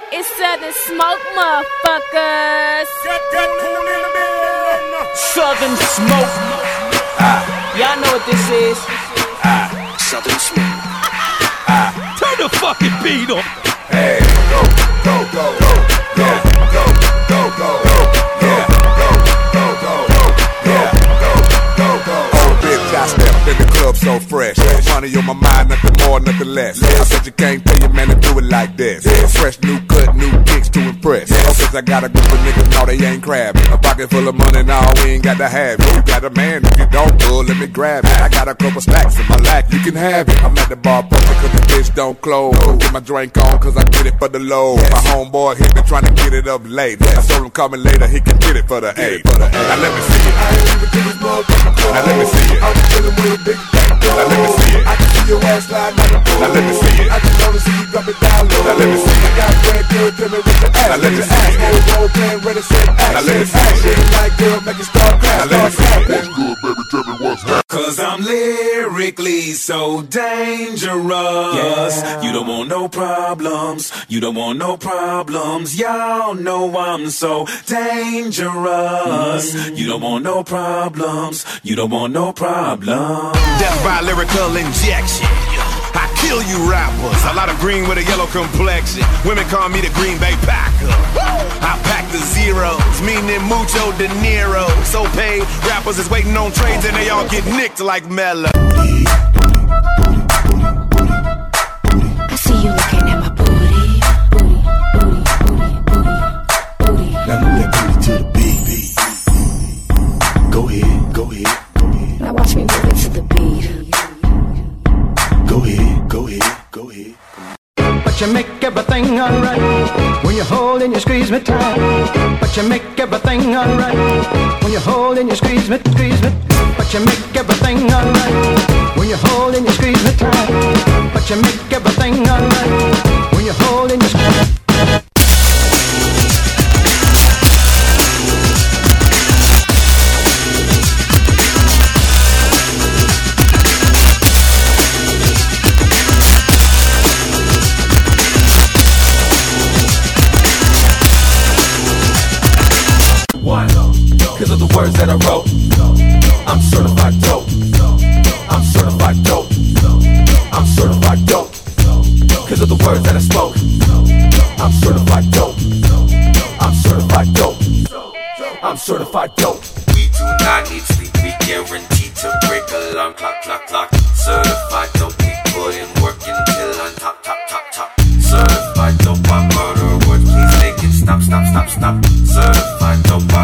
It's Southern Smoke, motherfuckers. Get cool in the building. Southern Smoke. Y'all know what this is. Southern Smoke. Turn the fucking beat up. Hey, go, go, go, go, go, go, go, go, go, yeah, go, go, go, yeah, go, go, go. Oh, bitch, I stepped in the club so fresh. Money on my mind, nothing more, nothing less. I said you can't tell your man to do it like this. Fresh new cut, new kicks to impress. Oh, cause I got a group of niggas, no, they ain't crabbing. A pocket full of money, no, we ain't got to have it. You got a man, if you don't, good, let me grab it. I got a couple stacks in my lap, you can have it. I'm at the bar pumping cause the bitch don't close. Get my drink on cause I get it for the low. My homeboy hit me trying to get it up late. I told him coming later, he can get it for the A. Now let me see it. Now let me see it. Now let me see it. I can see your ass slide on the floor. Now let me see it. I just wanna see you drop it down low. Now let me see it. I got red girl, tell me what the ass. Now let me see it. Roll playing ready, set action. Now let me see it. Shit like girl, make it start crashing. Now let me see it. What's good, baby? Tell me what's happening. Cause I'm lyrically so dangerous. Yeah. You don't want no problems. You don't want no problems. Y'all know I'm so dangerous. You don't want no problems. You don't want no problems. Death by lyrical injection. I kill you rappers. A lot of green with a yellow complexion. Women call me the Green Bay Packer. I pack the zeros, meaning mucho De Niro. So paid rappers is waiting on trades and they all get nicked like Mello. I see you looking at my booty. Now move that booty to the beat. Go ahead, go ahead. Now watch me move it to the beat. Go ahead, go ahead, go ahead. But you make everything alright when you hold and you squeeze me tight. But you make everything alright when you hold and you squeeze me, squeeze me. But you make everything alright when you hold and you squeeze me tight. But you make everything alright when you hold and you squeeze me. Cause of the words that I wrote, I'm certified dope. I'm certified dope. I'm certified dope. Cause of the words that I spoke, I'm certified dope. I'm certified dope. I'm certified dope. We do not need sleep, we guaranteed to break alarm clock, clock, clock. Certified dope, we put in work until on top, top, top, top. Certified dope, I murder words, please make it stop, stop, stop, stop. Certified dope,